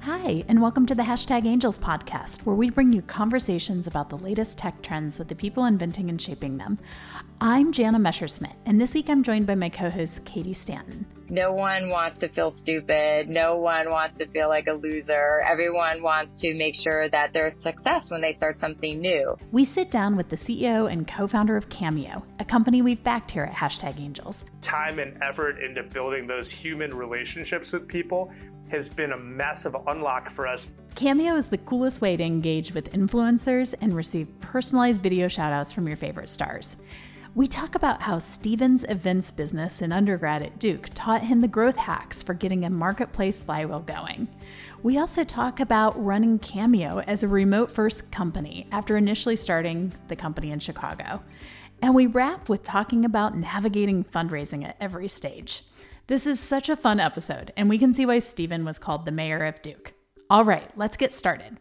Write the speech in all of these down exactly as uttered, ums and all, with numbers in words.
Hi, and welcome to the Hashtag Angels podcast, where we bring you conversations about the latest tech trends with the people inventing and shaping them. I'm Jana Messerschmidt, and this week I'm joined by my co-host, Katie Stanton. No one wants to feel stupid. No one wants to feel like a loser. Everyone wants to make sure that there's success when they start something new. We sit down with the C E O and co-founder of Cameo, a company we've backed here at Hashtag Angels. Time and effort into building those human relationships with people has been a massive unlock for us. Cameo is the coolest way to engage with influencers and receive personalized video shoutouts from your favorite stars. We talk about how Steven's events business in undergrad at Duke taught him the growth hacks for getting a marketplace flywheel going. We also talk about running Cameo as a remote-first company after initially starting the company in Chicago. And we wrap with talking about navigating fundraising at every stage. This is such a fun episode, and we can see why Steven was called the mayor of Duke. All right, let's get started.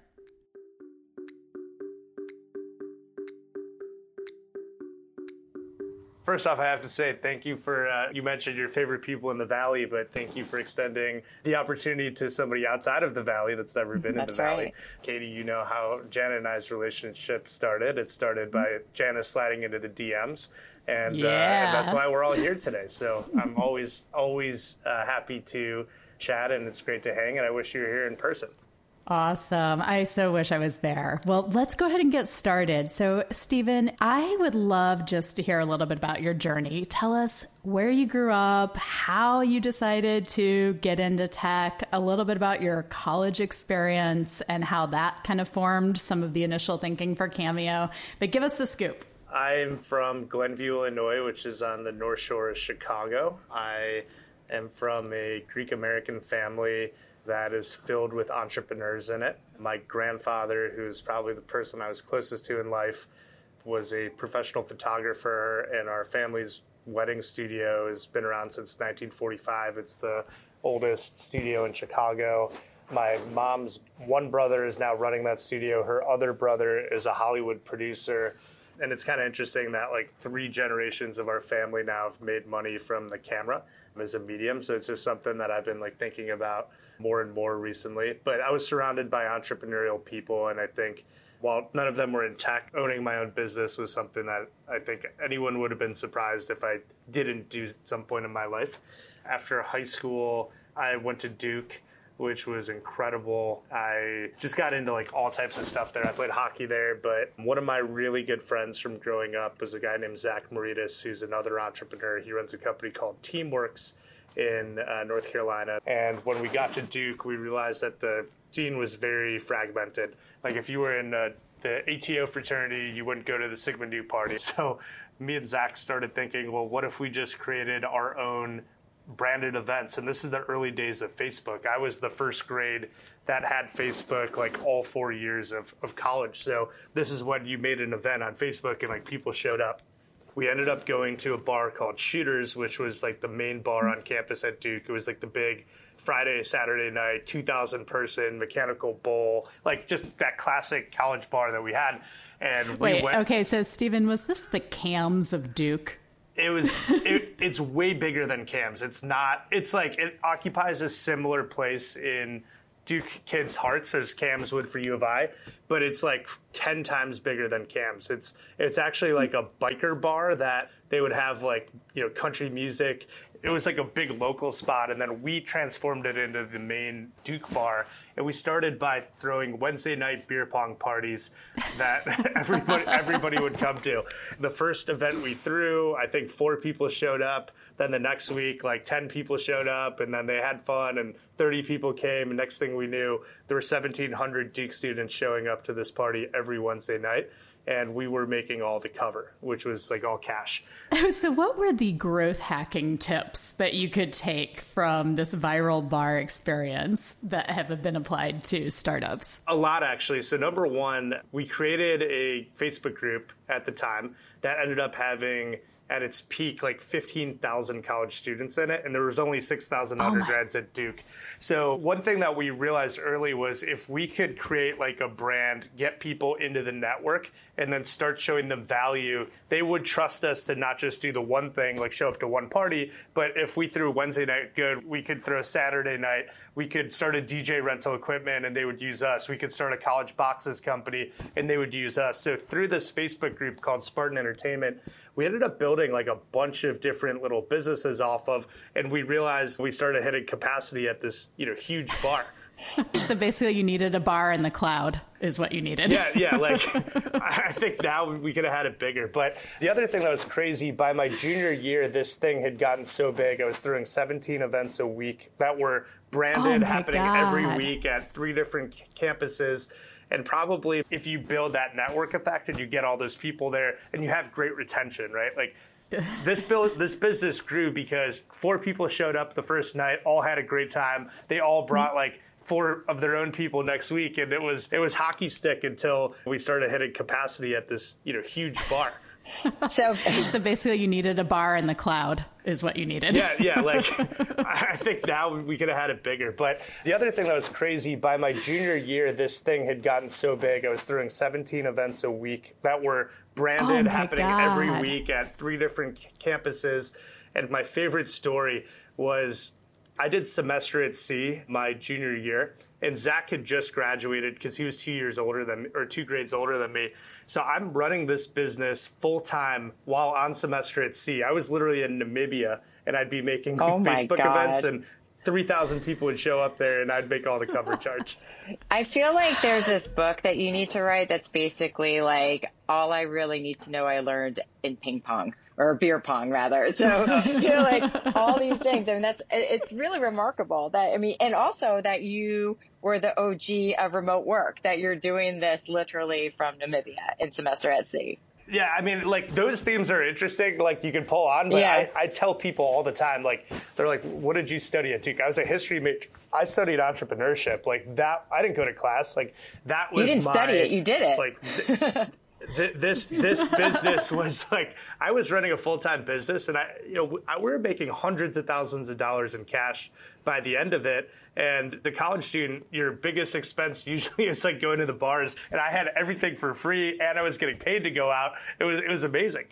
First off, I have to say thank you for, uh, you mentioned your favorite people in the Valley, but thank you for extending the opportunity to somebody outside of the Valley that's never been That's in the Valley. right. Katie, you know how Jana and I's relationship started. It started by Jana sliding into the D Ms. And, Yeah. uh, and that's why we're all here today. So I'm always, always uh, happy to chat, and it's great to hang, and I wish you were here in person. Awesome. I so wish I was there. Well, let's go ahead and get started. So, Steven, I would love just to hear a little bit about your journey. Tell us where you grew up, how you decided to get into tech, a little bit about your college experience, and how that kind of formed some of the initial thinking for Cameo. But give us the scoop. I'm from Glenview, Illinois, which is on the North Shore of Chicago. I am from a Greek-American family that is filled with entrepreneurs in it. My grandfather, who's probably the person I was closest to in life, was a professional photographer, and our family's wedding studio has been around since nineteen forty-five. It's the oldest studio in Chicago. My mom's one brother is now running that studio. Her other brother is a Hollywood producer. And it's kind of interesting that like three generations of our family now have made money from the camera as a medium. So it's just something that I've been like thinking about more and more recently. But I was surrounded by entrepreneurial people. And I think while none of them were in tech, owning my own business was something that I think anyone would have been surprised if I didn't do at some point in my life. After high school, I went to Duke, which was incredible. I just got into like all types of stuff there. I played hockey there, but one of my really good friends from growing up was a guy named Zach Maritas, who's another entrepreneur. He runs a company called Teamworks in uh, North Carolina. And when we got to Duke, we realized that the scene was very fragmented. Like if you were in uh, the A T O fraternity, you wouldn't go to the Sigma Nu party. So me and Zach started thinking, well, what if we just created our own branded events? And this is the early days of Facebook. I was the first grade that had Facebook like all four years of, of college. So this is when you made an event on Facebook and like people showed up. We ended up going to a bar called Shooters, which was like the main bar on campus at Duke. It was like the big Friday, Saturday night, two thousand person mechanical bowl, like just that classic college bar that we had. And we Wait, went, okay, so Steven, was this the Cams of Duke? It was, it, it's way bigger than Cam's. It's not, it's like, it occupies a similar place in Duke kids' hearts as Cam's would for U of I, but it's like ten times bigger than Cam's. It's, it's actually like a biker bar that they would have like, you know, country music. It was like a big local spot, and then we transformed it into the main Duke bar. And we started by throwing Wednesday night beer pong parties that everybody everybody would come to. The first event we threw, I think four people showed up. Then the next week, like ten people showed up, and then they had fun, and thirty people came. And next thing we knew, there were seventeen hundred Duke students showing up to this party every Wednesday night. And we were making all the cover, which was like all cash. So what were the growth hacking tips that you could take from this viral bar experience that have been applied to startups? A lot, actually. So number one, we created a Facebook group at the time that ended up having, at its peak, like fifteen thousand college students in it. And there was only six thousand Oh my- undergrads at Duke. So one thing that we realized early was if we could create like a brand, get people into the network, and then start showing them value, they would trust us to not just do the one thing, like show up to one party, but if we threw Wednesday night good, we could throw Saturday night. We could start a D J rental equipment and they would use us. We could start a college boxes company and they would use us. So through this Facebook group called Spartan Entertainment, we ended up building like a bunch of different little businesses off of, and we realized we started hitting capacity at this, you know, huge bar. So basically you needed a bar in the cloud is what you needed. Yeah, yeah. Like I think now we could have had it bigger. But the other thing that was crazy, by my junior year, this thing had gotten so big. I was throwing seventeen events a week that were branded, oh happening God. every week at three different campuses. And probably if you build that network effect and you get all those people there and you have great retention, right? Like this build, this business grew because four people showed up the first night, all had a great time. They all brought like four of their own people next week, and it was it was hockey stick until we started hitting capacity at this, you know, huge bar. So, so basically you needed a bar in the cloud is what you needed. Yeah, yeah. Like I think now we could have had it bigger. But the other thing that was crazy, by my junior year, this thing had gotten so big. I was throwing seventeen events a week that were branded, oh happening God. every week at three different campuses. And my favorite story was I did semester at sea my junior year, and Zach had just graduated because he was two years older than, or two grades older than me. So I'm running this business full time while on semester at sea. I was literally in Namibia, and I'd be making like, oh Facebook God. events, and three thousand people would show up there, and I'd make all the cover charge. I feel like there's this book that you need to write that's basically like all I really need to know I learned in ping pong. Or beer pong, rather. So, you know, like all these things. I mean, that's, it's really remarkable that, I mean, and also that you were the O G of remote work, that you're doing this literally from Namibia in semester at sea. Yeah, I mean, like, those themes are interesting, like, you can pull on, but yeah. I, I tell people all the time, like, they're like, what did you study at Duke? I was a history major. I studied entrepreneurship. Like, that, I didn't go to class. Like, that was my... You didn't my, study it, you did it. Like... Th- This this business was like, I was running a full-time business, and I, you know, I, we were making hundreds of thousands of dollars in cash by the end of it. And the college student, your biggest expense usually is like going to the bars, and I had everything for free, and I was getting paid to go out. It was it was amazing.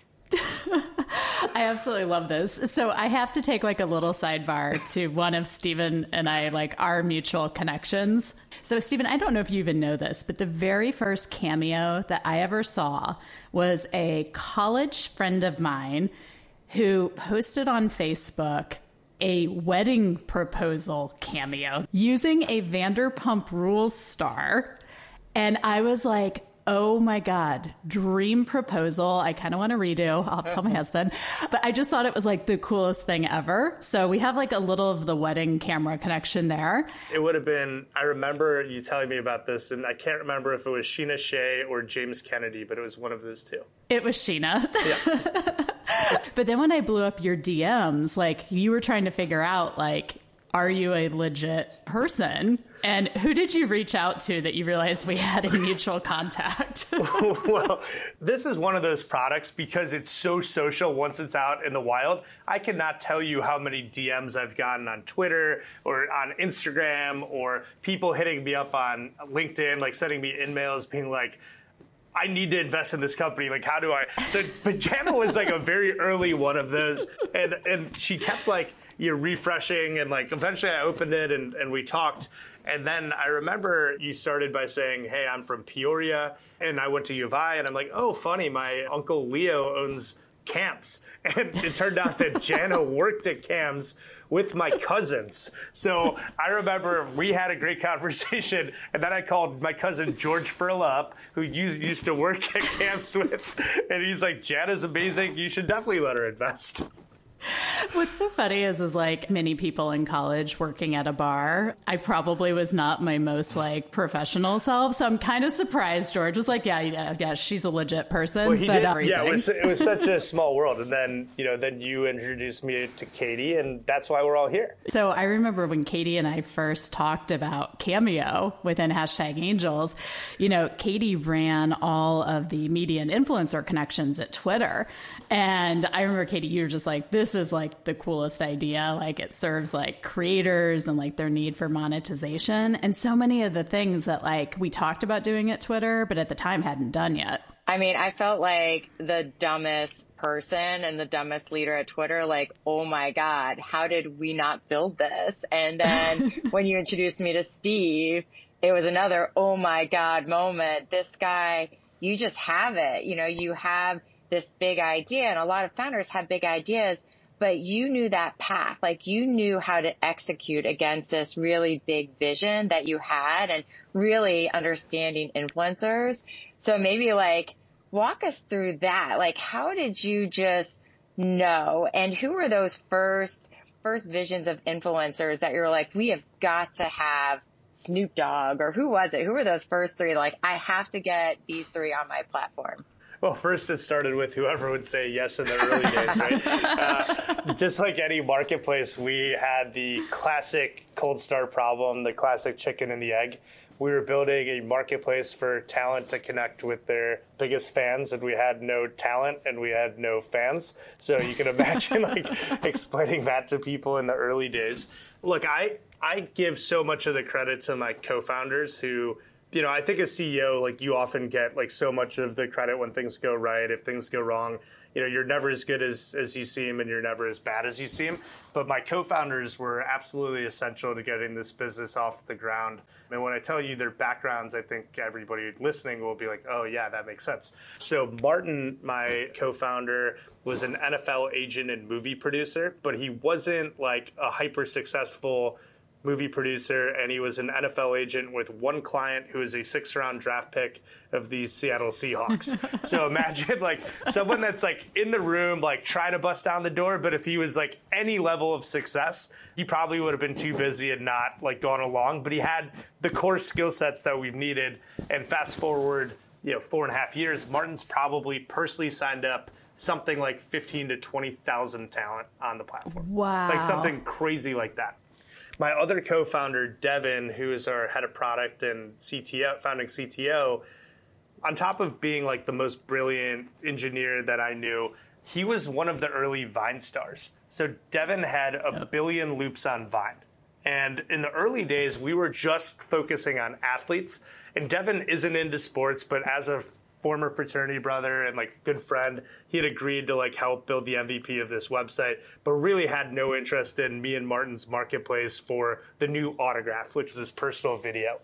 I absolutely love this. So I have to take like a little sidebar to one of Stephen and I, like our mutual connections. So Stephen, I don't know if you even know this, but the very first cameo that I ever saw was a college friend of mine who posted on Facebook a wedding proposal cameo using a Vanderpump Rules star. And I was like, oh my God, dream proposal. I kind of want to redo. I'll tell my husband. But I just thought it was like the coolest thing ever. So we have like a little of the wedding camera connection there. It would have been, I remember you telling me about this, and I can't remember if it was Sheena Shea or James Kennedy, but it was one of those two. It was Sheena. Yeah. But then when I blew up your D Ms, like you were trying to figure out like, are you a legit person? And who did you reach out to that you realized we had a mutual contact? Well, this is one of those products because it's so social once it's out in the wild. I cannot tell you how many D Ms I've gotten on Twitter or on Instagram, or people hitting me up on LinkedIn, like sending me emails being like, I need to invest in this company. Like, how do I? So, but Jana was like a very early one of those. And, and she kept like, you know, refreshing. And like, eventually I opened it and, and we talked. And then I remember you started by saying, hey, I'm from Peoria and I went to U of I. And I'm like, oh, funny. My uncle Leo owns Camps. And it turned out that Jana worked at Camps with my cousins. So I remember we had a great conversation, and then I called my cousin George Furla up, who used, used to work at Camps with, and he's like, Jana's amazing. You should definitely let her invest. What's so funny is, is like many people in college working at a bar, I probably was not my most like professional self. So I'm kind of surprised George was like, yeah, yeah, yeah, she's a legit person. Well, he but did, everything. yeah, it was, it was such a small world. And then, you know, then you introduced me to Katie, and that's why we're all here. So I remember when Katie and I first talked about Cameo within Hashtag Angels, you know, Katie ran all of the media and influencer connections at Twitter. And I remember, Katie, you were just like, this this is like the coolest idea. Like it serves like creators and like their need for monetization. And so many of the things that like we talked about doing at Twitter, but at the time hadn't done yet. I mean, I felt like the dumbest person and the dumbest leader at Twitter, like, oh my God, how did we not build this? And then when you introduced me to Steve, it was another, oh my God moment. This guy, you just have it. You know, you have this big idea, and a lot of founders have big ideas, but you knew that path. Like you knew how to execute against this really big vision that you had and really understanding influencers. So maybe like walk us through that. Like, how did you just know? And who were those first, first visions of influencers that you're like, we have got to have Snoop Dogg, or who was it? Who were those first three? Like, I have to get these three on my platform. Well, first it started with whoever would say yes in the early days, right? Uh, just like any marketplace, we had the classic cold start problem, the classic chicken and the egg. We were building a marketplace for talent to connect with their biggest fans, and we had no talent and we had no fans. So you can imagine like explaining that to people in the early days. Look, I, I give so much of the credit to my co-founders who, you know, I think as C E O, like you often get like so much of the credit when things go right. If things go wrong, you know, you're never as good as, as you seem and you're never as bad as you seem. But my co-founders were absolutely essential to getting this business off the ground. And when I tell you their backgrounds, I think everybody listening will be like, oh, yeah, that makes sense. So Martin, my co-founder, was an N F L agent and movie producer, but he wasn't like a hyper successful movie producer, and he was an N F L agent with one client who is a six-round draft pick of the Seattle Seahawks. So imagine like someone that's like in the room, like trying to bust down the door, but if he was like any level of success, he probably would have been too busy and not like gone along. But he had the core skill sets that we've needed. And fast forward, you know, four and a half years, Martin's probably personally signed up something like fifteen to twenty thousand talent on the platform. Wow. Like something crazy like that. My other co-founder, Devin, who is our head of product and C T O, founding C T O, on top of being like the most brilliant engineer that I knew, he was one of the early Vine stars. So Devin had a yep. billion loops on Vine. And in the early days, we were just focusing on athletes. And Devin isn't into sports, but as a former fraternity brother and like good friend, he had agreed to like help build the M V P of this website, but really had no interest in me and Martin's marketplace for the new Autograph, which is his personal video.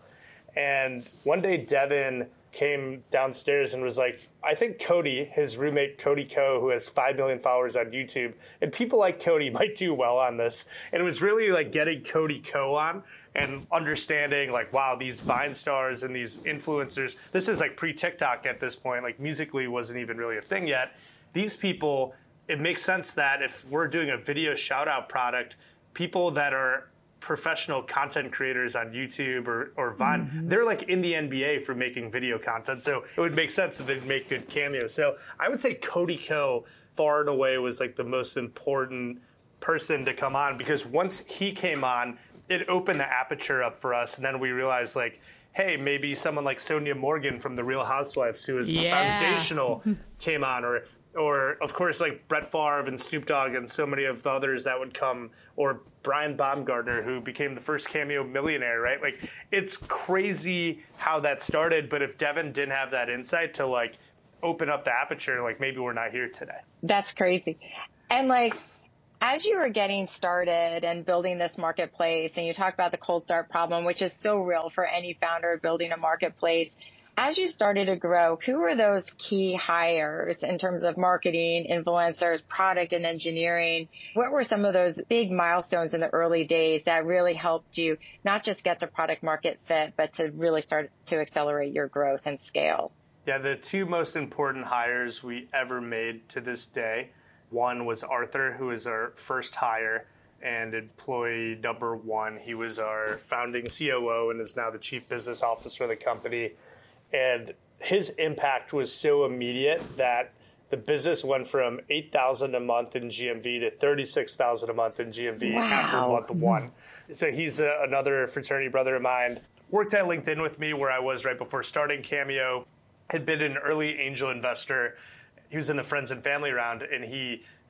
And one day Devin came downstairs and was like, I think Cody, his roommate Cody Ko, who has five million followers on YouTube, and people like Cody might do well on this. And it was really like getting Cody Ko on and understanding like, wow, these Vine stars and these influencers, this is like pre-TikTok at this point, like Musical.ly wasn't even really a thing yet. These people, it makes sense that if we're doing a video shout out product, people that are professional content creators on YouTube or, or Vine, mm-hmm. they're like in the N B A for making video content. So it would make sense that they'd make good cameos. So I would say Cody Ko far and away was like the most important person to come on, because once he came on, it opened the aperture up for us. And then we realized like, hey, maybe someone like Sonia Morgan from The Real Housewives, who is yeah. foundational, came on, or Or, of course, like Brett Favre and Snoop Dogg and so many of the others that would come, or Brian Baumgartner, who became the first Cameo millionaire, right? Like, it's crazy how that started, but if Devin didn't have that insight to, like, open up the aperture, like, maybe we're not here today. That's crazy. And, like, as you were getting started and building this marketplace, and you talk about the cold start problem, which is so real for any founder building a marketplace, as you started to grow, who were those key hires in terms of marketing, influencers, product, and engineering? What were some of those big milestones in the early days that really helped you not just get to product market fit, but to really start to accelerate your growth and scale? Yeah, the two most important hires we ever made to this day, one was Arthur, who was our first hire and employee number one. He was our founding C O O and is now the chief business officer of the company. And his impact was so immediate that the business went from eight thousand a month in G M V to thirty-six thousand a month in G M V wow. after month one. So he's a, another fraternity brother of mine. Worked at LinkedIn with me where I was right before starting Cameo. Had been an early angel investor. He was in the friends and family round, and he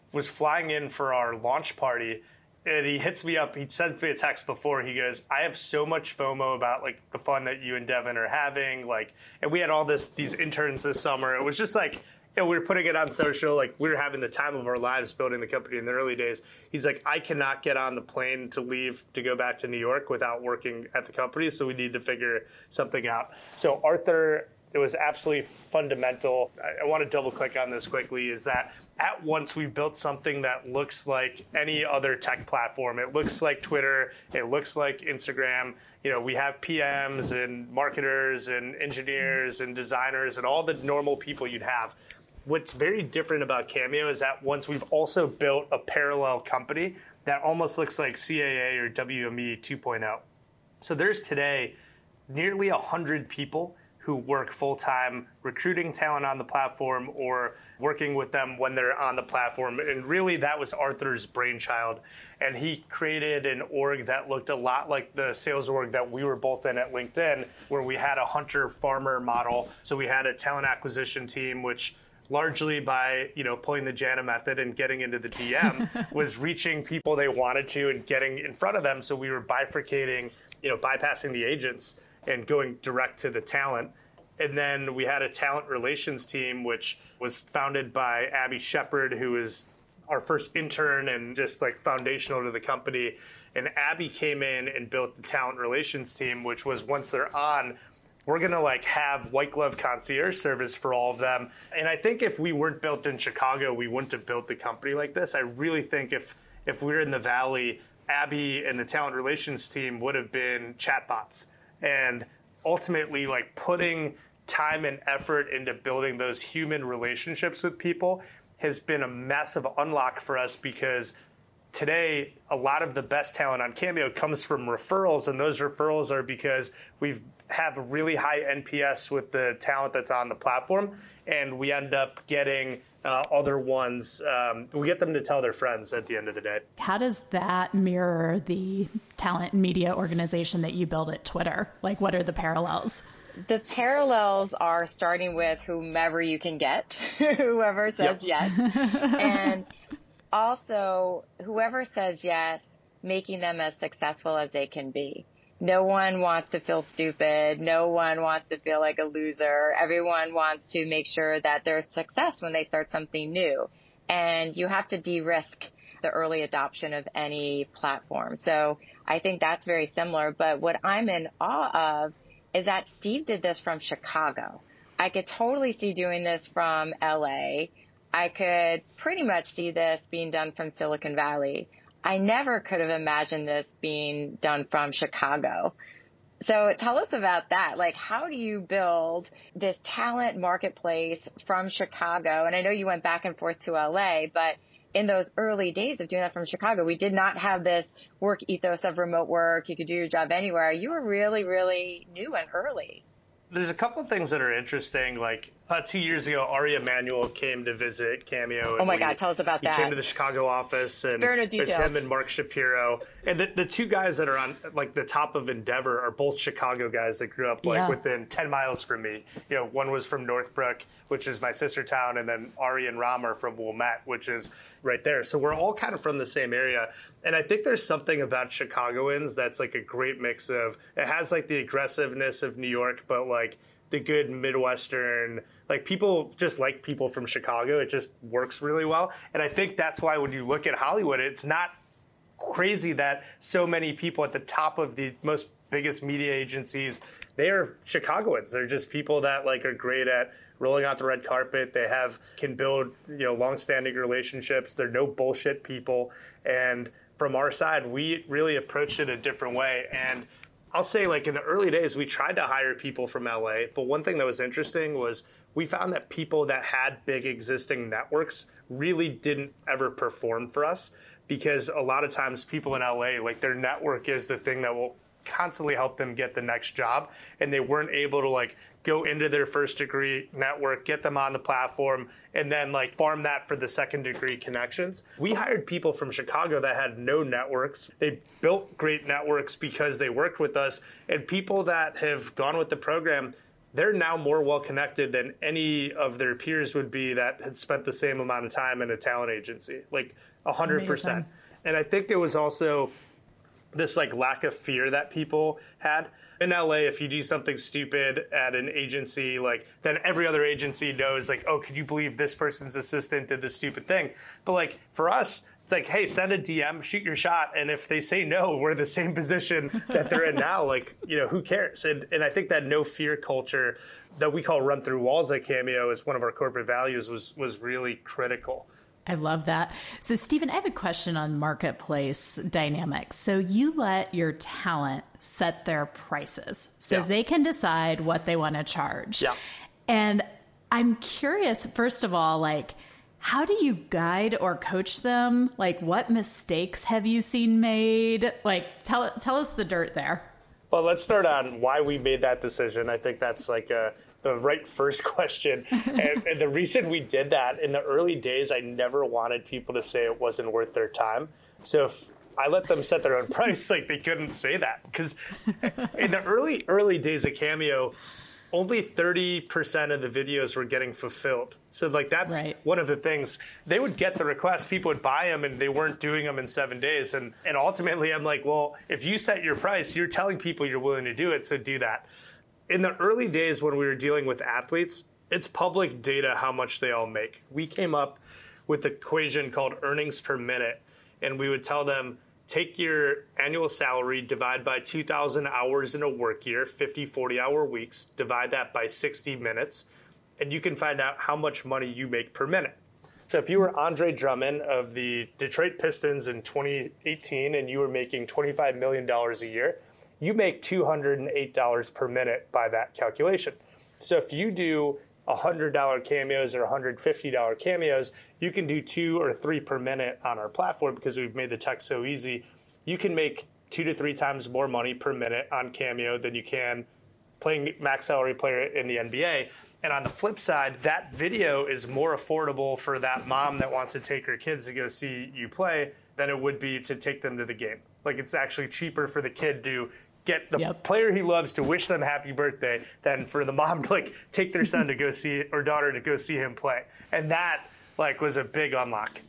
was flying in for our launch party, and he hits me up. He sends me a text before. He goes, I have so much FOMO about like the fun that you and Devin are having. Like, and we had all this, these interns this summer. It was just like, you know, we were putting it on social. Like, we were having the time of our lives building the company in the early days. He's like, I cannot get on the plane to leave to go back to New York without working at the company. So we need to figure something out. So Arthur, it was absolutely fundamental. I, I want to double click on this quickly, is that at once we built something that looks like any other tech platform. It looks like Twitter. It looks like Instagram. You know, we have P Ms and marketers and engineers and designers and all the normal people you'd have. What's very different about Cameo is that once we've also built a parallel company that almost looks like C A A or W M E two point oh. So there's today nearly one hundred people who work full-time recruiting talent on the platform or working with them when they're on the platform. And really, that was Arthur's brainchild. And he created an org that looked a lot like the sales org that we were both in at LinkedIn, where we had a hunter-farmer model. So we had a talent acquisition team, which largely by, you know, pulling the Jana method and getting into the D M was reaching people they wanted to and getting in front of them. So we were bifurcating, you know, bypassing the agents and going direct to the talent. And then we had a talent relations team, which was founded by Abby Shepard, who is our first intern and just like foundational to the company. And Abby came in and built the talent relations team, which was once they're on, we're going to like have white glove concierge service for all of them. And I think if we weren't built in Chicago, we wouldn't have built the company like this. I really think if, if we were in the Valley, Abby and the talent relations team would have been chatbots. And ultimately, like putting time and effort into building those human relationships with people has been a massive unlock for us, because today a lot of the best talent on Cameo comes from referrals, and those referrals are because we've have really high N P S with the talent that's on the platform, and we end up getting uh, other ones. Um, we get them to tell their friends at the end of the day. How does that mirror the talent and media organization that you built at Twitter? Like, what are the parallels? The parallels are starting with whomever you can get, whoever says yep. yes. And also, whoever says yes, making them as successful as they can be. No one wants to feel stupid. No one wants to feel like a loser. Everyone wants to make sure that there's success when they start something new. And you have to de-risk the early adoption of any platform. So I think that's very similar. But what I'm in awe of is that Steve did this from Chicago. I could totally see doing this from L A. I could pretty much see this being done from Silicon Valley. I never could have imagined this being done from Chicago. So tell us about that. Like, how do you build this talent marketplace from Chicago? And I know you went back and forth to L A, but in those early days of doing that from Chicago, we did not have this work ethos of remote work. You could do your job anywhere. You were really, really new and early. There's a couple of things that are interesting. Like about two years ago, Ari Emanuel came to visit Cameo. Oh my we, God, tell us about he that. He came to the Chicago office, and it's him and Mark Shapiro. And the, the two guys that are on like the top of Endeavor are both Chicago guys that grew up like yeah. within ten miles from me. You know, one was from Northbrook, which is my sister town, and then Ari and Ram are from Wilmette, which is right there. So we're all kind of from the same area. And I think there's something about Chicagoans that's like a great mix of, it has like the aggressiveness of New York, but like the good Midwestern, like people just like people from Chicago. It just works really well. And I think that's why when you look at Hollywood, it's not crazy that so many people at the top of the most biggest media agencies, they are Chicagoans. They're just people that like are great at rolling out the red carpet. They have, can build, you know, long-standing relationships. They're no bullshit people. And from our side, we really approached it a different way. And I'll say, like, in the early days, we tried to hire people from L A, but one thing that was interesting was we found that people that had big existing networks really didn't ever perform for us, because a lot of times people in L A, like, their network is the thing that will constantly help them get the next job, and they weren't able to, like, go into their first degree network, get them on the platform, and then like farm that for the second degree connections. We hired people from Chicago that had no networks. They built great networks because they worked with us, and people that have gone with the program they're now more well-connected than any of their peers would be that had spent the same amount of time in a talent agency, like one hundred percent. Amazing. And I think it was also this like lack of fear that people had. In L A, if you do something stupid at an agency, like then every other agency knows, like, oh, could you believe this person's assistant did this stupid thing? But like for us, it's like, hey, send a D M, shoot your shot. And if they say no, we're in the same position that they're in now. Like, you know, who cares? And and I think that no fear culture that we call run through walls at Cameo is one of our corporate values was was really critical. I love that. So, Stephen, I have a question on marketplace dynamics. So you let your talent set their prices so yeah. they can decide what they want to charge. Yeah. And I'm curious, first of all, like, how do you guide or coach them? Like, what mistakes have you seen made? Like, tell tell us the dirt there. Well, let's start on why we made that decision. I think that's like a, the right first question. and, and the reason we did that, in the early days, I never wanted people to say it wasn't worth their time. So if I let them set their own price, like they couldn't say that. Because in the early, early days of Cameo, only thirty percent of the videos were getting fulfilled. So like that's right. one of the things. They would get the requests, people would buy them, and they weren't doing them in seven days. And and ultimately, I'm like, well, if you set your price, you're telling people you're willing to do it, so do that. In the early days when we were dealing with athletes, it's public data how much they all make. We came up with an equation called earnings per minute, and we would tell them, take your annual salary, divide by two thousand hours in a work year, fifty, forty hour weeks, divide that by sixty minutes, and you can find out how much money you make per minute. So if you were Andre Drummond of the Detroit Pistons in twenty eighteen and you were making twenty-five million dollars a year, you make two hundred eight dollars per minute by that calculation. So if you do one hundred dollar cameos or one hundred fifty dollar cameos, you can do two or three per minute on our platform because we've made the tech so easy. You can make two to three times more money per minute on Cameo than you can playing max salary player in the N B A. And on the flip side, that video is more affordable for that mom that wants to take her kids to go see you play than it would be to take them to the game. Like it's actually cheaper for the kid to get the yep. player he loves to wish them happy birthday than for the mom to like take their son to go see or daughter to go see him play. And that like was a big unlock.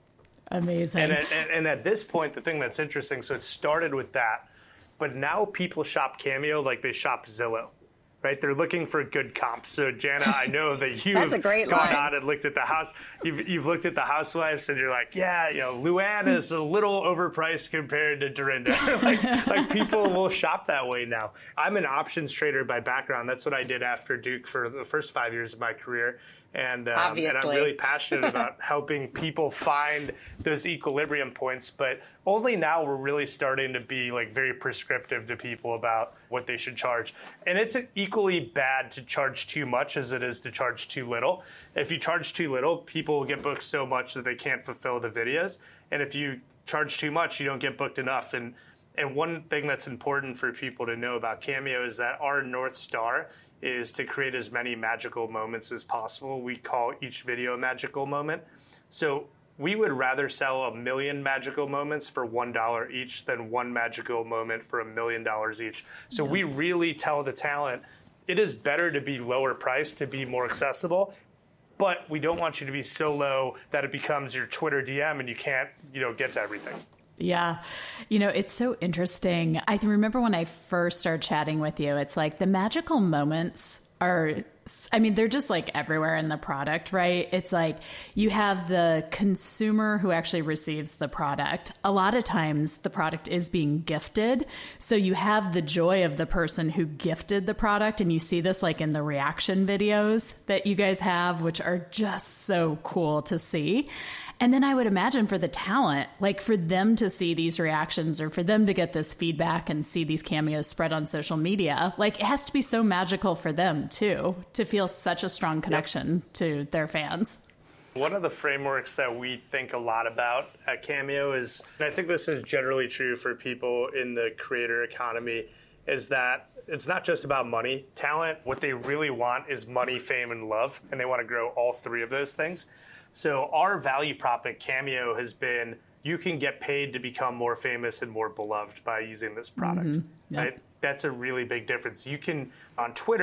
Amazing. And at, and, and at this point, the thing that's interesting, so it started with that, but now people shop Cameo like they shop Zillow. Right, they're looking for good comps. So, Jana, I know that you've That's a great gone line. out and looked at the house. You've you've looked at the housewives, and you're like, yeah, you know, Luann is a little overpriced compared to Dorinda. like, like people will shop that way now. I'm an options trader by background. That's what I did after Duke for the first five years of my career. And um, and I'm really passionate about helping people find those equilibrium points. But only now we're really starting to be like very prescriptive to people about what they should charge. And it's equally bad to charge too much as it is to charge too little. If you charge too little, people will get booked so much that they can't fulfill the videos. And if you charge too much, you don't get booked enough. And and one thing that's important for people to know about Cameo is that our North Star is to create as many magical moments as possible. We call each video a magical moment. So we would rather sell a million magical moments for one dollar each than one magical moment for a million dollars each. So yeah. we really tell the talent, it is better to be lower priced, to be more accessible, but we don't want you to be so low that it becomes your Twitter D M and you can't, you know, get to everything. Yeah. You know, it's so interesting. I remember when I first started chatting with you, it's like the magical moments are, I mean, they're just like everywhere in the product, right? It's like you have the consumer who actually receives the product. A lot of times the product is being gifted. So you have the joy of the person who gifted the product. And you see this like in the reaction videos that you guys have, which are just so cool to see. And then I would imagine for the talent, like for them to see these reactions or for them to get this feedback and see these cameos spread on social media, like it has to be so magical for them too, to feel such a strong connection yep. to their fans. One of the frameworks that we think a lot about at Cameo is, and I think this is generally true for people in the creator economy, is that it's not just about money. Talent, what they really want is money, fame, and love, and they want to grow all three of those things. So our value prop at Cameo has been, you can get paid to become more famous and more beloved by using this product. Mm-hmm. Yep. Right? That's a really big difference. You can, on Twitter,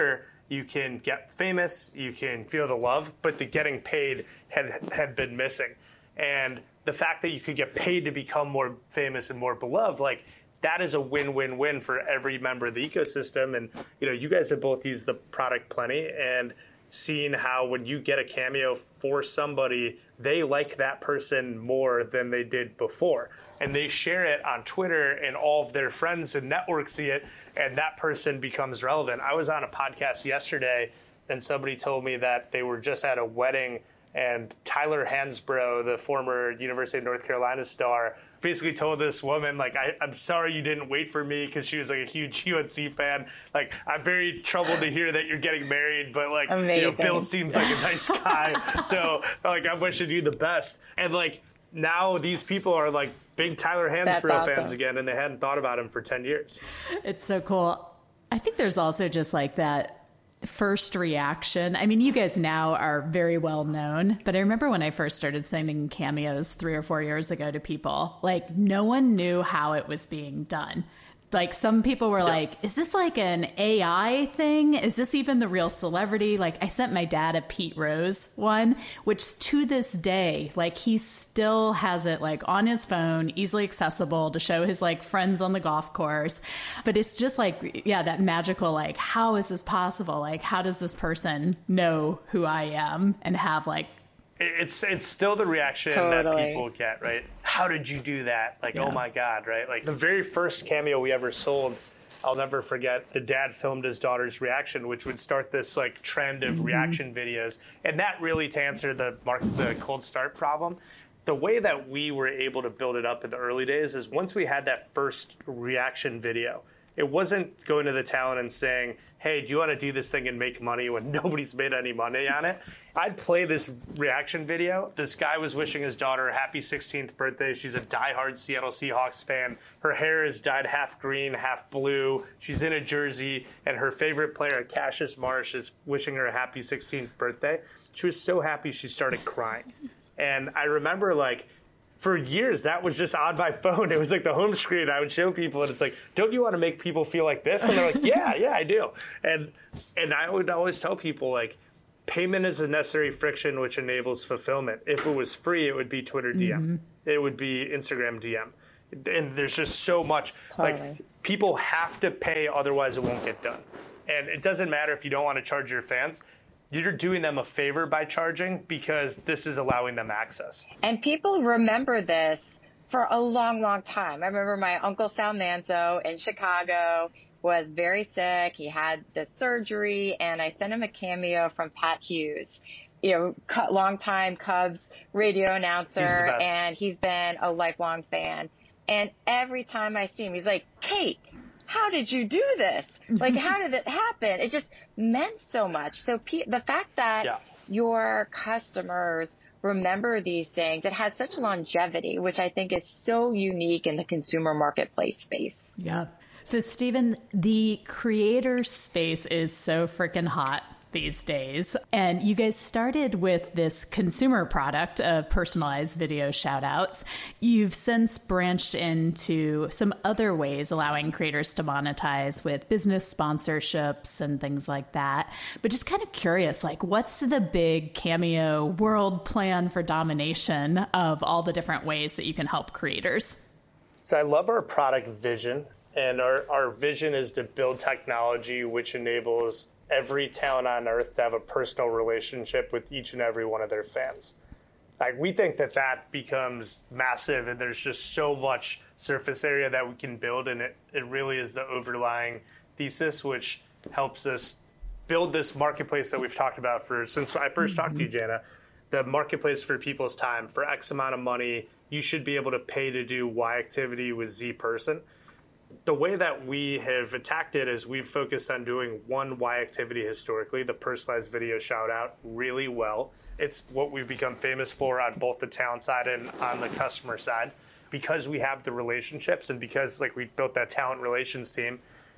you can get famous, you can feel the love, but the getting paid had had been missing. And the fact that you could get paid to become more famous and more beloved, like that is a win-win-win for every member of the ecosystem. And, you know, you guys have both used the product plenty and seen how when you get a cameo for somebody, they like that person more than they did before. And they share it on Twitter and all of their friends and networks see it, and that person becomes relevant. I was on a podcast yesterday, and somebody told me that they were just at a wedding, and Tyler Hansbrough, the former University of North Carolina star, basically told this woman, like, I, I'm sorry you didn't wait for me, because she was like a huge U N C fan. Like, I'm very troubled to hear that you're getting married, but like, Amazing. you know, Bill seems like a nice guy. So like, I'm wishing you the best. And like, now these people are like big Tyler Hansbrough awesome. fans again, and they hadn't thought about him for ten years. It's so cool. I think there's also just like that first reaction. I mean, you guys now are very well known, but I remember when I first started sending cameos three or four years ago to people, like no one knew how it was being done. Like some people were yeah. like, is this like an A I thing? Is this even the real celebrity? Like I sent my dad a Pete Rose one, which to this day, like he still has it like on his phone, easily accessible to show his like friends on the golf course. But it's just like, yeah, that magical, like, how is this possible? Like, how does this person know who I am and have like, It's it's still the reaction totally. that people get, right? How did you do that? Like, yeah. oh my God, right? Like the very first cameo we ever sold, I'll never forget, the dad filmed his daughter's reaction, which would start this like trend of mm-hmm. reaction videos. And that really, to answer the mark, the cold start problem, the way that we were able to build it up in the early days is once we had that first reaction video, it wasn't going to the talent and saying, hey, do you want to do this thing and make money when nobody's made any money on it? I'd play this reaction video. This guy was wishing his daughter a happy sixteenth birthday. She's a diehard Seattle Seahawks fan. Her hair is dyed half green, half blue. She's in a jersey, and her favorite player, Cassius Marsh, is wishing her a happy sixteenth birthday. She was so happy she started crying. And I remember, like, for years, that was just on my phone. It was like the home screen. I would show people, and it's like, don't you want to make people feel like this? And they're like, yeah, yeah, I do. And and I would always tell people, like, payment is a necessary friction which enables fulfillment. If it was free, it would be Twitter D M. Mm-hmm. It would be Instagram D M. And there's just so much. Totally. Like, people have to pay, otherwise it won't get done. And it doesn't matter if you don't want to charge your fans. You're doing them a favor by charging because this is allowing them access. And people remember this for a long, long time. I remember my uncle Sal Manzo in Chicago was very sick. He had the surgery, and I sent him a cameo from Pat Hughes, you know, longtime Cubs radio announcer, he's and he's been a lifelong fan. And every time I see him, he's like, Kate, how did you do this? Like, how did it happen? It just meant so much. So pe- the fact that yeah. your customers remember these things, it has such longevity, which I think is so unique in the consumer marketplace space. Yeah. So, Stephen, the creator space is so freaking hot these days. And you guys started with this consumer product of personalized video shoutouts. You've since branched into some other ways allowing creators to monetize with business sponsorships and things like that. But just kind of curious, like, what's the big Cameo world plan for domination of all the different ways that you can help creators? So I love our product vision. And our, our vision is to build technology which enables every talent on earth to have a personal relationship with each and every one of their fans. Like, we think that that becomes massive, and there's just so much surface area that we can build, and it, it really is the overlying thesis which helps us build this marketplace that we've talked about for since I first mm-hmm. talked to you, Jana. The marketplace for people's time. For X amount of money, you should be able to pay to do Y activity with Z person. The way that we have attacked it is we've focused on doing one Y activity historically, the personalized video shout out, really well. It's what we've become famous for on both the talent side and on the customer side. Because we have the relationships and because like we built that talent relations team,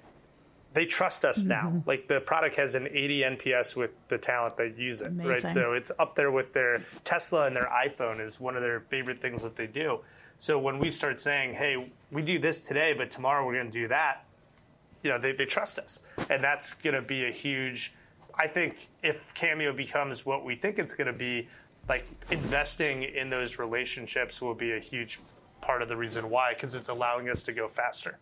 they trust us mm-hmm. now. Like, the product has an eighty N P S with the talent that use it, Amazing. right? So it's up there with their Tesla, and their iPhone is one of their favorite things that they do. So when we start saying, hey, we do this today, but tomorrow we're going to do that, you know, they, they trust us. And that's going to be a huge I think if Cameo becomes what we think it's going to be, like investing in those relationships will be a huge part of the reason why, because it's allowing us to go faster.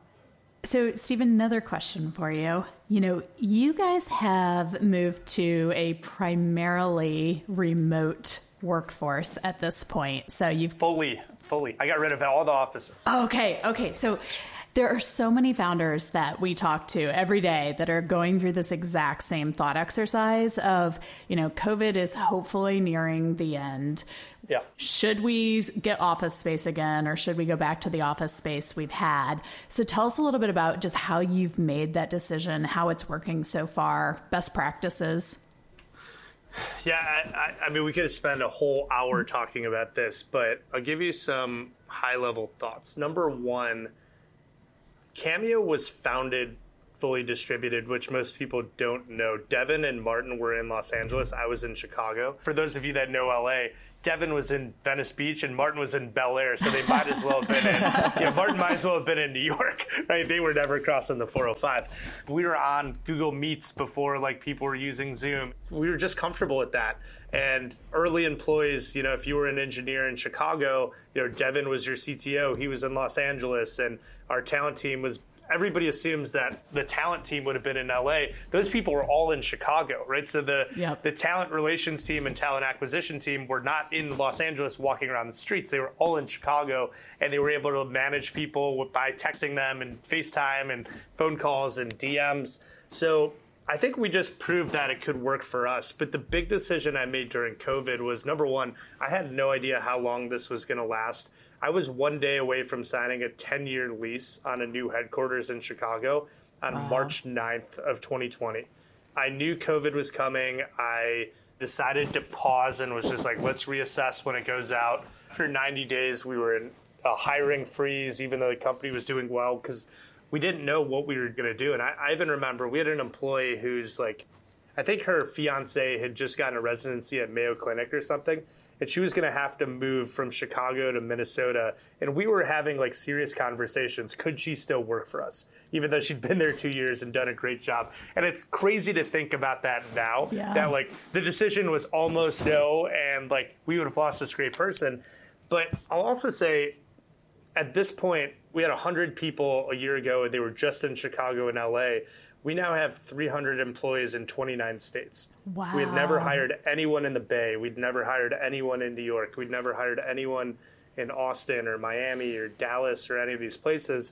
So, Stephen, another question for you. You know, you guys have moved to a primarily remote workforce at this point. So you've fully, fully. I got rid of all the offices. Okay, okay. So there are so many founders that we talk to every day that are going through this exact same thought exercise of, you know, COVID is hopefully nearing the end. Yeah. Should we get office space again, or should we go back to the office space we've had? So tell us a little bit about just how you've made that decision, how it's working so far, best practices. Yeah, I, I mean, we could spend a whole hour talking about this, but I'll give you some high-level thoughts. Number one, Cameo was founded fully distributed, which most people don't know. Devin and Martin were in Los Angeles. I was in Chicago. For those of you that know L A, Devin was in Venice Beach and Martin was in Bel Air, so they might as well have been in, you know, Martin might as well have been in New York, right? They were never crossing the four oh five. We were on Google Meets before, like, people were using Zoom. We were just comfortable with that. And early employees, you know, if you were an engineer in Chicago, you know, Devin was your C T O, he was in Los Angeles, and our talent team was, everybody assumes that the talent team would have been in L A. Those people were all in Chicago, right? So the yep. the talent relations team and talent acquisition team were not in Los Angeles walking around the streets. They were all in Chicago, and they were able to manage people by texting them and FaceTime and phone calls and D Ms. So I think we just proved that it could work for us. But the big decision I made during COVID was, number one, I had no idea how long this was going to last. I was one day away from signing a ten-year lease on a new headquarters in Chicago on wow. March ninth of twenty twenty. I knew COVID was coming. I decided to pause and was just like, let's reassess when it goes out. After ninety days, we were in a hiring freeze, even though the company was doing well, because we didn't know what we were going to do. And I, I even remember we had an employee who's like, I think her fiance had just gotten a residency at Mayo Clinic or something. And she was going to have to move from Chicago to Minnesota. And we were having like serious conversations. Could she still work for us? Even though she'd been there two years and done a great job. And it's crazy to think about that now. Yeah. That like the decision was almost no. And like we would have lost this great person. But I'll also say at this point, we had one hundred people a year ago. And they were just in Chicago and L A. We now have three hundred employees in twenty-nine states. Wow. We had never hired anyone in the Bay. We'd never hired anyone in New York. We'd never hired anyone in Austin or Miami or Dallas or any of these places.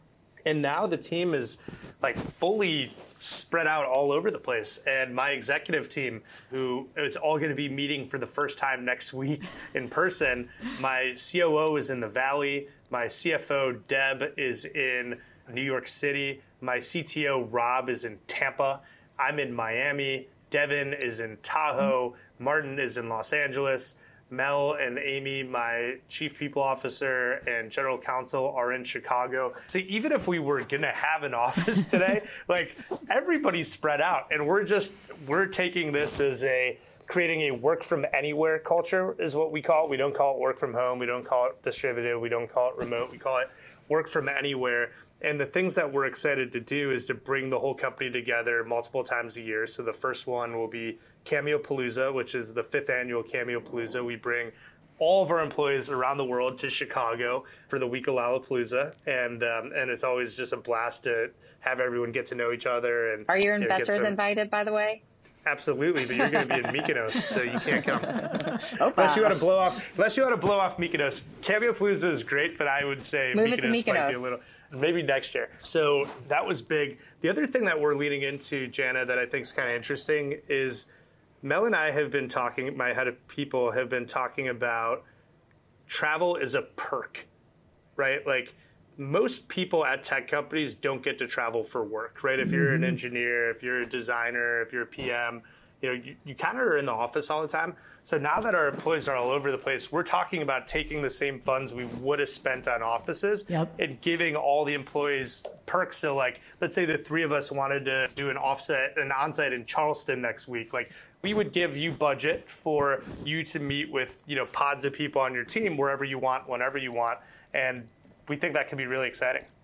And now the team is like fully spread out all over the place. And my executive team, who is all going to be meeting for the first time next week in person, my C O O is in the Valley. My C F O, Deb, is in New York City. My C T O, Rob, is in Tampa. I'm in Miami. Devin is in Tahoe. Martin is in Los Angeles. Mel and Amy, my chief people officer and general counsel, are in Chicago. So even if we were going to have an office today, like everybody's spread out. And we're just, we're taking this as a, creating a work from anywhere culture is what we call it. We don't call it work from home. We don't call it distributed. We don't call it remote. We call it work from anywhere. And the things that we're excited to do is to bring the whole company together multiple times a year. So the first one will be Cameo Palooza, which is the fifth annual Cameo Palooza. We bring all of our employees around the world to Chicago for the week of Lollapalooza. And um, and it's always just a blast to have everyone get to know each other. And are your you know, investors some... invited, by the way? Absolutely, but you're going to be in Mykonos, so you can't come. Unless you want to blow off, unless you want to blow off Mykonos. Cameo Palooza is great, but I would say Move Mykonos, it to Mykonos might be a little. Maybe next year. So that was big. The other thing that we're leading into, Jana, that I think is kind of interesting is Mel and I have been talking, my head of people have been talking about travel is a perk, right? Like most people at tech companies don't get to travel for work, right? If you're an engineer, if you're a designer, if you're a P M, you know, you, you kind of are in the office all the time. So now that our employees are all over the place, we're talking about taking the same funds we would have spent on offices yep. and giving all the employees perks. So like, let's say the three of us wanted to do an offset, an onsite in Charleston next week. Like we would give you budget for you to meet with, you know, pods of people on your team wherever you want, whenever you want. And we think that could be really exciting.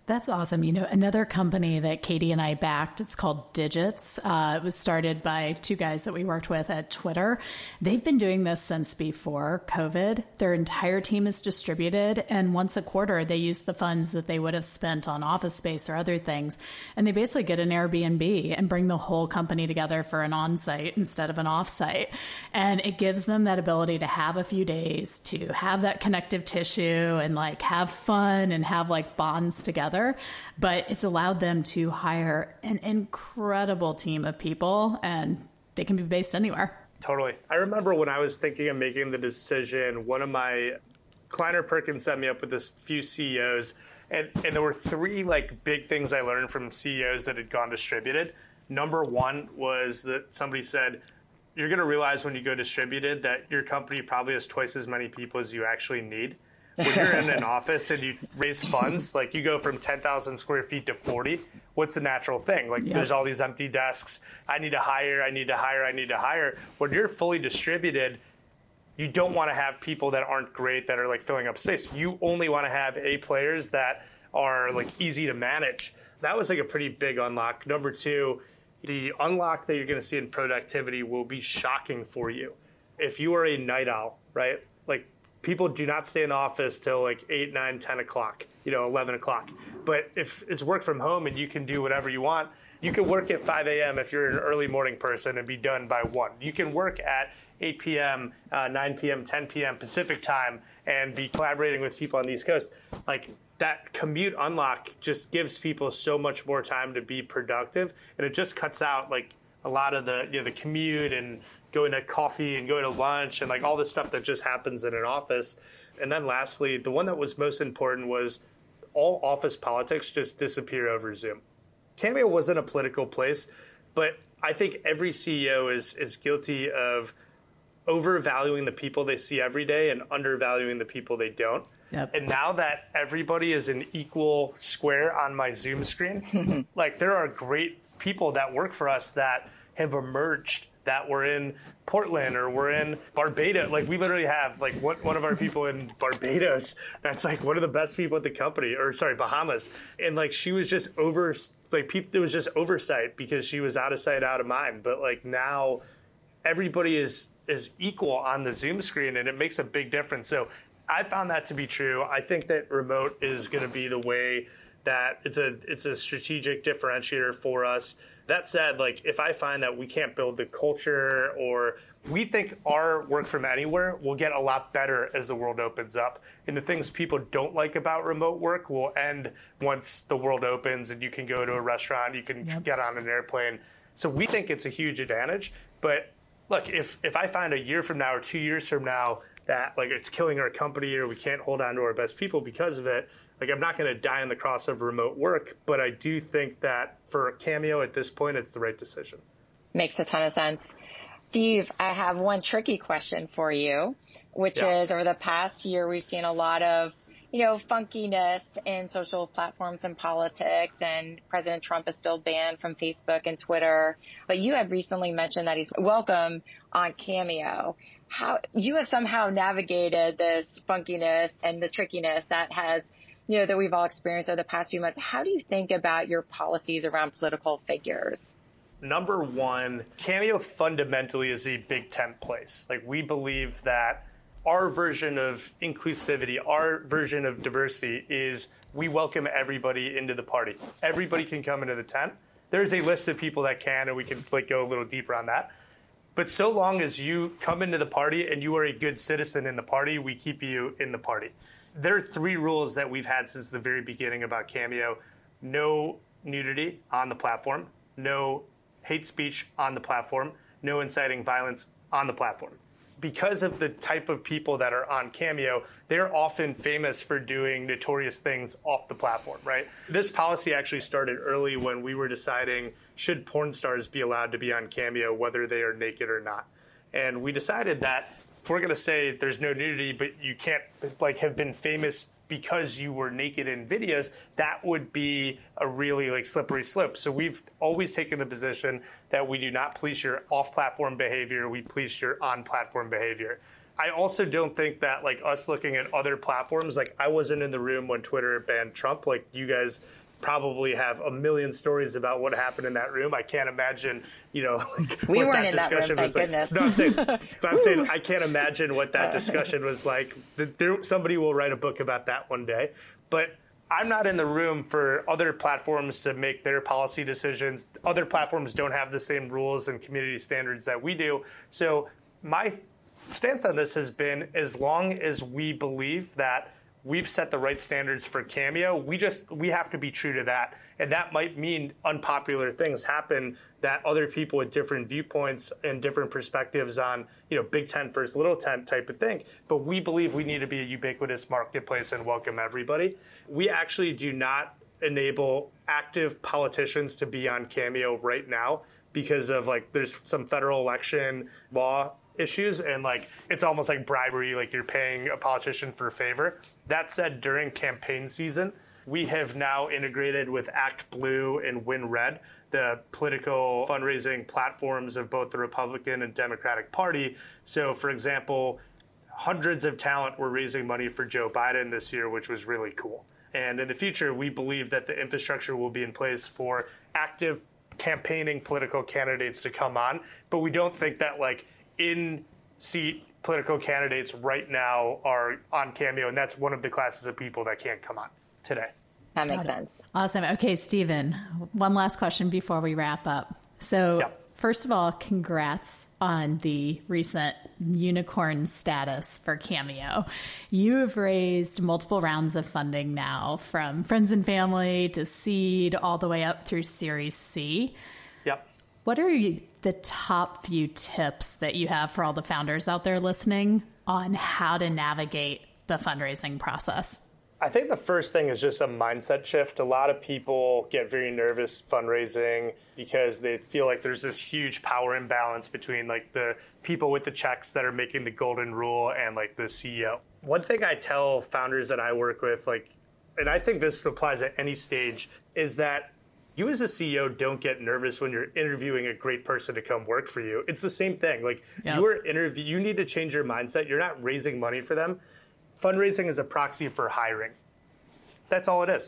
That's awesome. You know, another company that Katie and I backed, it's called Digits. Uh, it was started by two guys that we worked with at Twitter. They've been doing this since before COVID. Their entire team is distributed, and once a quarter, they use the funds that they would have spent on office space or other things, and they basically get an Airbnb and bring the whole company together for an on-site instead of an off-site. And it gives them that ability to have a few days, to have that connective tissue and like have fun and have like bonds together. But it's allowed them to hire an incredible team of people, and they can be based anywhere. Totally. I remember when I was thinking of making the decision, one of my, Kleiner Perkins set me up with this few C E Os, and, and there were three like big things I learned from C E Os that had gone distributed. Number one was that somebody said, you're going to realize when you go distributed that your company probably has twice as many people as you actually need. When you're in an office and you raise funds, like you go from ten thousand square feet to forty, what's the natural thing? Like yep. There's all these empty desks. I need to hire, I need to hire, I need to hire. When you're fully distributed, you don't want to have people that aren't great that are like filling up space. You only want to have A players that are like easy to manage. That was like a pretty big unlock. Number two, the unlock that you're going to see in productivity will be shocking for you. If you are a night owl, right? Like, people do not stay in the office till like eight, nine, ten o'clock, you know, eleven o'clock. But if it's work from home and you can do whatever you want, you can work at five a.m. if you're an early morning person and be done by one. You can work at eight p.m., uh, nine p.m., ten p.m. Pacific time and be collaborating with people on the East Coast. Like that commute unlock just gives people so much more time to be productive. And it just cuts out like a lot of the, you know, the commute and going to coffee and going to lunch and like all this stuff that just happens in an office. And then lastly, the one that was most important was all office politics just disappear over Zoom. Cameo wasn't a political place, but I think every C E O is is guilty of overvaluing the people they see every day and undervaluing the people they don't. Yep. And now that everybody is an equal square on my Zoom screen, like there are great people that work for us that have emerged, that we're in Portland or we're in Barbados. Like we literally have like one, one of our people in Barbados that's like one of the best people at the company, or sorry, Bahamas. And like she was just over, like people, it was just oversight because she was out of sight, out of mind. But like now everybody is is equal on the Zoom screen, and it makes a big difference. So I found that to be true. I think that remote is going to be the way that it's a it's a strategic differentiator for us. That said, like if I find that we can't build the culture, or we think our work from anywhere will get a lot better as the world opens up, and the things people don't like about remote work will end once the world opens and you can go to a restaurant, you can yep. get on an airplane. So we think it's a huge advantage. But look, if if I find a year from now or two years from now that like it's killing our company or we can't hold on to our best people because of it, like I'm not going to die on the cross of remote work, but I do think that for Cameo at this point, it's the right decision. Makes a ton of sense. Steve, I have one tricky question for you, which yeah. is over the past year, we've seen a lot of, you know, funkiness in social platforms and politics, and President Trump is still banned from Facebook and Twitter. But you had recently mentioned that he's welcome on Cameo. How you have somehow navigated this funkiness and the trickiness that has, you know, that we've all experienced over the past few months. How do you think about your policies around political figures? Number one, Cameo fundamentally is a big tent place. Like we believe that our version of inclusivity, our version of diversity is we welcome everybody into the party. Everybody can come into the tent. There's a list of people that can, and we can like go a little deeper on that. But so long as you come into the party and you are a good citizen in the party, we keep you in the party. There are three rules that we've had since the very beginning about Cameo. No nudity on the platform, no hate speech on the platform, no inciting violence on the platform. Because of the type of people that are on Cameo, they're often famous for doing notorious things off the platform, right? This policy actually started early when we were deciding, should porn stars be allowed to be on Cameo, whether they are naked or not? And we decided that if we're going to say there's no nudity, but you can't like have been famous because you were naked in videos, that would be a really like slippery slope. So we've always taken the position that we do not police your off-platform behavior, we police your on-platform behavior. I also don't think that like us looking at other platforms, like I wasn't in the room when Twitter banned Trump. Like you guys probably have a million stories about what happened in that room. I can't imagine, you know, like we what weren't that in that room, discussion thank was like. goodness. No, I'm saying, but I'm saying I can't imagine what that discussion was like. There, somebody will write a book about that one day. But I'm not in the room for other platforms to make their policy decisions. Other platforms don't have the same rules and community standards that we do. So my stance on this has been, as long as we believe that we've set the right standards for Cameo, we just we have to be true to that. And that might mean unpopular things happen, that other people with different viewpoints and different perspectives on, you know, big tent versus little tent type of thing. But we believe we need to be a ubiquitous marketplace and welcome everybody. We actually do not enable active politicians to be on Cameo right now because of like there's some federal election law issues, and like it's almost like bribery, like you're paying a politician for a favor. That said, during campaign season, we have now integrated with Act Blue and Win Red, the political fundraising platforms of both the Republican and Democratic Party. So, for example, hundreds of talent were raising money for Joe Biden this year, which was really cool. And in the future, we believe that the infrastructure will be in place for active campaigning political candidates to come on. But we don't think that like in-seat political candidates right now are on Cameo, and that's one of the classes of people that can't come on today. That makes sense. Awesome. Okay, Stephen, one last question before we wrap up. So Yep. First of all, congrats on the recent unicorn status for Cameo. You have raised multiple rounds of funding now, from friends and family to seed, all the way up through Series C. Yep. What are you, the top few tips that you have for all the founders out there listening on how to navigate the fundraising process? I think the first thing is just a mindset shift. A lot of people get very nervous fundraising because they feel like there's this huge power imbalance between like the people with the checks that are making the golden rule and like the C E O. One thing I tell founders that I work with, like, and I think this applies at any stage, is that you as a C E O don't get nervous when you're interviewing a great person to come work for you. It's the same thing. Like Yep. you are interview, you need to change your mindset. You're not raising money for them. Fundraising is a proxy for hiring. That's all it is.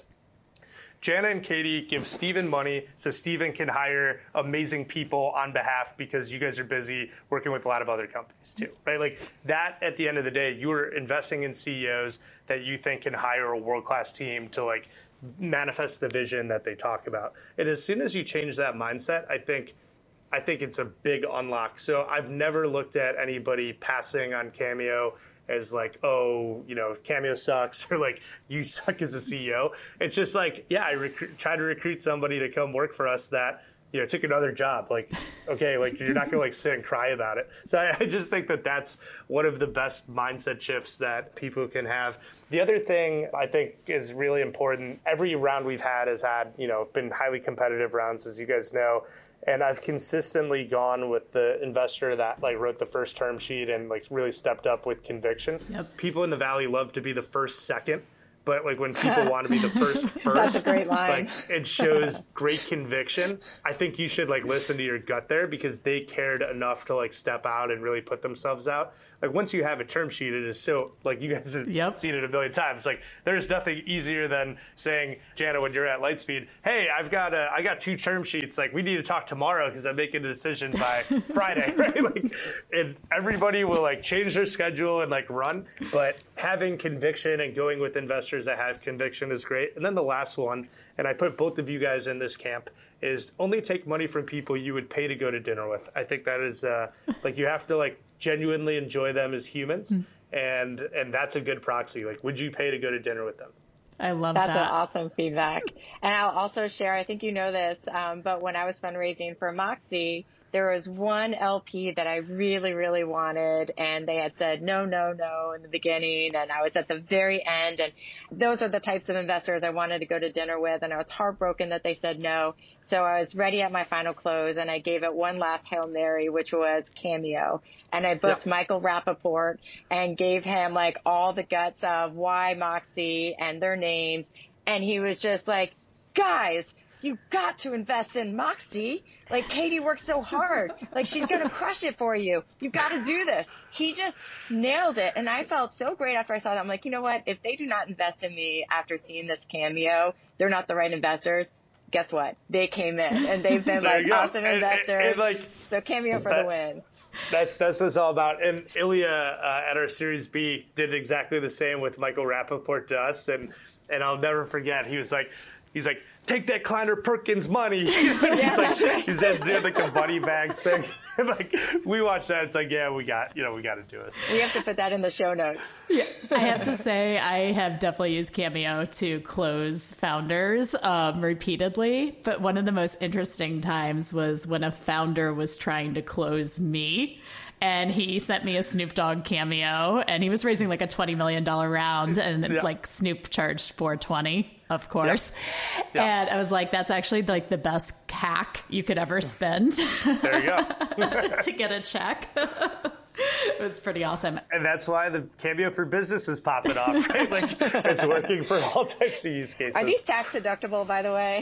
Jana and Katie give Steven money so Steven can hire amazing people on behalf because you guys are busy working with a lot of other companies too, right? Like that, at the end of the day, you are investing in C E Os that you think can hire a world-class team to like manifest the vision that they talk about. And as soon as you change that mindset, I think I think it's a big unlock. So I've never looked at anybody passing on Cameo as like, oh, you know, Cameo sucks, or like, you suck as a C E O. It's just like, yeah, I rec- try to recruit somebody to come work for us that, you know, took another job. Like, okay, like you're not going to like sit and cry about it. So I, I just think that that's one of the best mindset shifts that people can have. The other thing I think is really important, every round we've had has had, you know, been highly competitive rounds, as you guys know. And I've consistently gone with the investor that like wrote the first term sheet and like really stepped up with conviction. Yep. People in the Valley love to be the first second, but like when people want to be the first first, That's a great line. like it shows great conviction. I think you should like listen to your gut there because they cared enough to like step out and really put themselves out. Like once you have a term sheet, it is so like you guys have Yep. seen it a million times. Like there's nothing easier than saying, Jana, when you're at Lightspeed, hey, I've got a, I got two term sheets. Like we need to talk tomorrow because I'm making a decision by Friday, right? Like, and everybody will like change their schedule and like run. But having conviction and going with investors that have conviction is great. And then the last one, and I put both of you guys in this camp, is only take money from people you would pay to go to dinner with. I think that is uh, like you have to like genuinely enjoy them as humans, mm. and and that's a good proxy. Like, would you pay to go to dinner with them? I love That's that. That's an awesome feedback. And I'll also share, I think you know this, um, but when I was fundraising for Moxie, there was one L P that I really, really wanted, and they had said no, no, no in the beginning, and I was at the very end, and those are the types of investors I wanted to go to dinner with, and I was heartbroken that they said no. So I was ready at my final close, and I gave it one last Hail Mary, which was Cameo. And I booked yep. Michael Rappaport and gave him like all the guts of why Moxie and their names, and he was just like, guys, you got to invest in Moxie. Like, Katie worked so hard. Like, she's going to crush it for you. You got to do this. He just nailed it. And I felt so great after I saw that. I'm like, you know what? If they do not invest in me after seeing this cameo, they're not the right investors. Guess what? They came in and they've been like awesome and, investors. And, and like, so cameo for that, the win. That's that's what it's all about. And Ilya uh, at our Series B did exactly the same with Michael Rappaport to us. And and I'll never forget. He was like, he's like, take that Kleiner Perkins money. he's yeah, like, right. he's doing like the buddy bags thing. Like, we watched that. It's like, yeah, we got, you know, we got to do it. We have to put that in the show notes. Yeah. I have to say, I have definitely used Cameo to close founders um, repeatedly. But one of the most interesting times was when a founder was trying to close me. And he sent me a Snoop Dogg cameo, and he was raising like a twenty million dollars round, and yeah. like Snoop charged four twenty, of course. Yep. Yep. And I was like, that's actually like the best hack you could ever spend. There you go. To get a check. It was pretty awesome. And that's why the Cameo for Business is popping off, right? Like, it's working for all types of use cases. Are these tax deductible, by the way?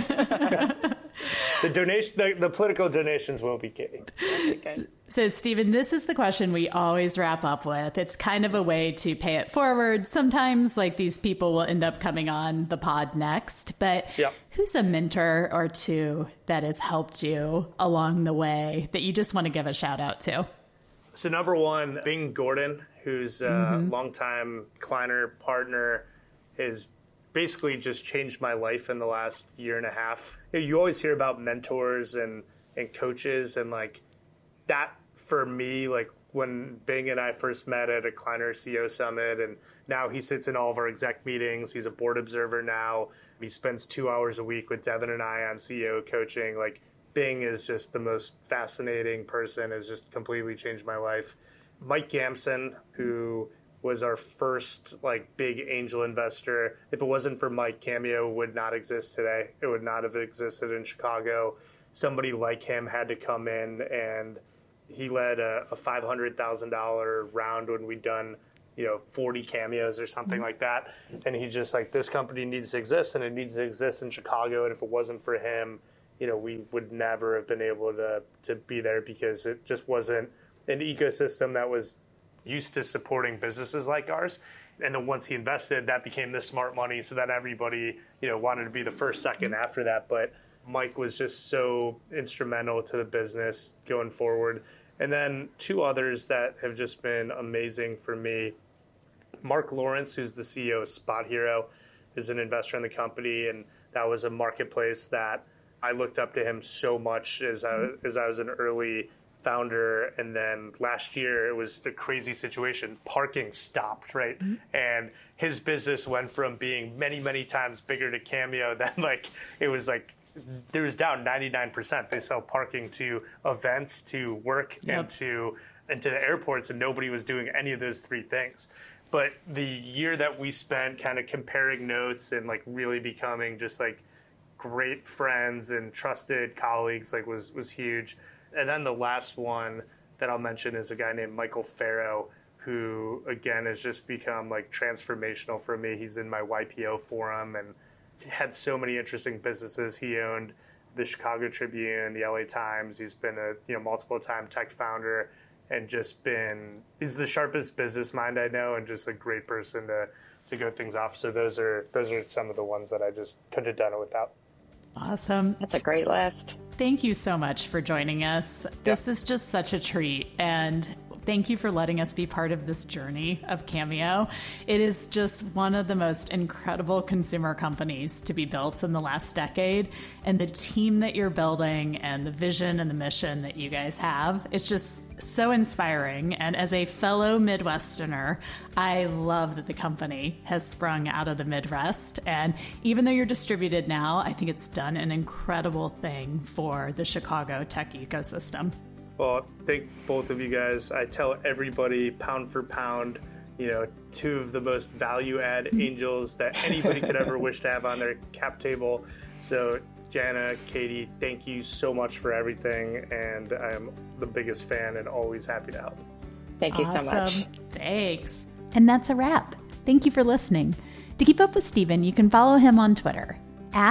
The donation, the, the political donations will be, Katie. Okay. So, Stephen, this is the question we always wrap up with. It's kind of a way to pay it forward. Sometimes, like, these people will end up coming on the pod next. But yep. Who's a mentor or two that has helped you along the way that you just want to give a shout out to? So number one, Bing Gordon, who's a mm-hmm. longtime Kleiner partner, has basically just changed my life in the last year and a half. You always hear about mentors and, and coaches, and like that for me, like when Bing and I first met at a Kleiner C E O Summit, and now he sits in all of our exec meetings. He's a board observer now. He spends two hours a week with Devin and I on C E O coaching. Like, Bing is just the most fascinating person, has just completely changed my life. Mike Gamson, who was our first like big angel investor. If it wasn't for Mike, Cameo would not exist today. It would not have existed in Chicago. Somebody like him had to come in, and he led a, a five hundred thousand dollars round when we'd done, you know, forty cameos or something like that. And he just like, this company needs to exist, and it needs to exist in Chicago. And if it wasn't for him, you know, we would never have been able to to be there, because it just wasn't an ecosystem that was used to supporting businesses like ours. And then once he invested, that became the smart money, so that everybody, you know, wanted to be the first, second after that. But Mike was just so instrumental to the business going forward. And then two others that have just been amazing for me. Mark Lawrence, who's the C E O of Spot Hero, is an investor in the company, and that was a marketplace that I looked up to him so much as I, as I was an early founder. And then last year, it was a crazy situation. Parking stopped, right? Mm-hmm. And his business went from being many, many times bigger to Cameo that like, it was like, there was down ninety-nine percent. They sell parking to events, to work, yep. and to and to the airports, and nobody was doing any of those three things. But the year that we spent kind of comparing notes and like really becoming just like great friends and trusted colleagues, like was was huge. And then the last one that I'll mention is a guy named Michael Farrow, who again has just become like transformational for me. He's in my Y P O forum and had so many interesting businesses. He owned the Chicago Tribune, the L A Times. He's been a you know multiple time tech founder, and just been he's the sharpest business mind I know, and just a great person to to go things off. So those are those are some of the ones that I just couldn't have done it without. Awesome. That's a great list. Thank you so much for joining us. This yeah. is just such a treat, and thank you for letting us be part of this journey of Cameo. It is just one of the most incredible consumer companies to be built in the last decade. And the team that you're building and the vision and the mission that you guys have, it's just so inspiring. And as a fellow Midwesterner, I love that the company has sprung out of the Midwest. And even though you're distributed now, I think it's done an incredible thing for the Chicago tech ecosystem. Well, thank both of you guys. I tell everybody, pound for pound, you know, two of the most value-add angels that anybody could ever wish to have on their cap table. So, Jana, Katie, thank you so much for everything, and I'm the biggest fan and always happy to help. Thank you awesome. so much. Thanks. And that's a wrap. Thank you for listening. To keep up with Stephen, you can follow him on Twitter, at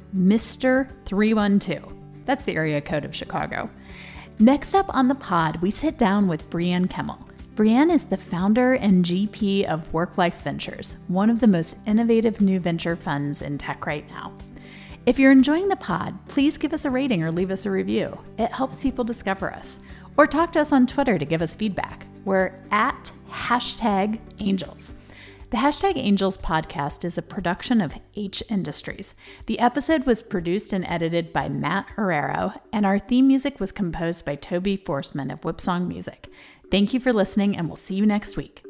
Mister three one two. That's the area code of Chicago. Next up on the pod, we sit down with Brianne Kemmel. Brianne is the founder and G P of Work-Life Ventures, one of the most innovative new venture funds in tech right now. If you're enjoying the pod, please give us a rating or leave us a review. It helps people discover us. Or talk to us on Twitter to give us feedback. We're at hashtag angels. The Hashtag Angels podcast is a production of H Industries. The episode was produced and edited by Matt Herrero, and our theme music was composed by Toby Forsman of Whipsong Music. Thank you for listening, and we'll see you next week.